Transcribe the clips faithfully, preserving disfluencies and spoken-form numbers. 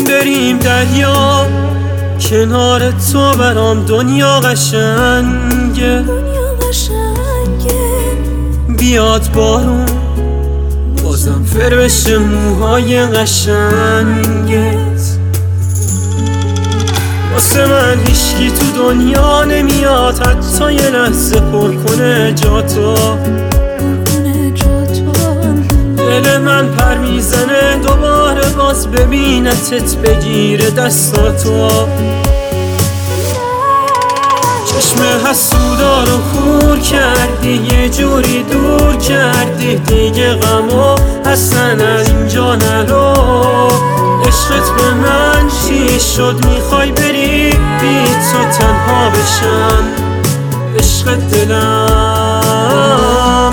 بریم دریا، کنار تو برام دنیا قشنگه. بیاد بارون بازم فر بشه موهای قشنگت. واسه من هیچکی تو دنیا نمیاد حتی یه لحظه پر کنه جاتو. دل من پر میزنه دوباره باز ببینتت بگیره دستاتو. چشم حسودا رو خور کردی، یه جوری دور کردی دیگه غمو اصلا از اینجا نرو. عشقت به من چی شد؟ میخوای بری بی تو تنها بشم؟ عشقت دلم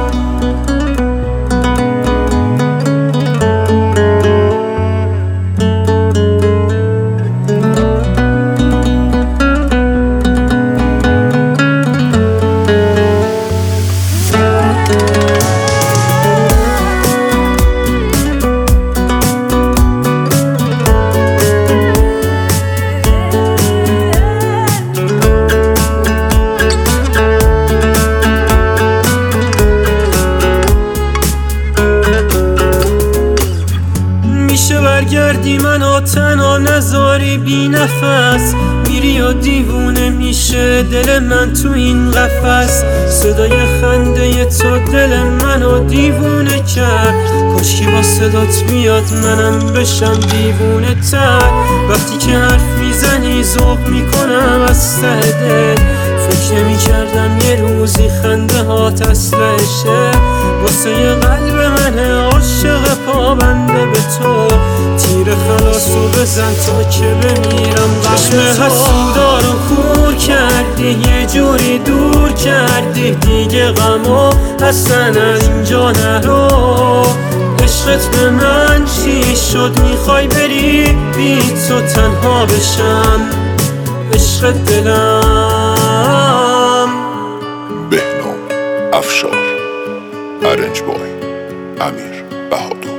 برگردی منو تنها نذاری بی نفس. میری و دیوونه میشه دل من تو این قفس. صدای خنده تو دل منو دیوونه کرد. کاشکی با صدات بیاد منم بشم دیوونه تر. وقتی که حرف میزنی ذوق میکنم از ته دل. فکر نمی کردم یه روزی خنده هات اصلشه. واسه یه قلب منه عاشق پابنده به تو. تیر خلاصو بزن تا که بمیرم. چشم حسودا رو خور کردی، یه جوری دور کردی دیگه غمو اصلا از اینجا نرو. عشقت به من چی شد؟ میخوای بری بی تو تنها بشم؟ عشقت دلم. بهنام افشار، ارنج بای، امیر بهادر.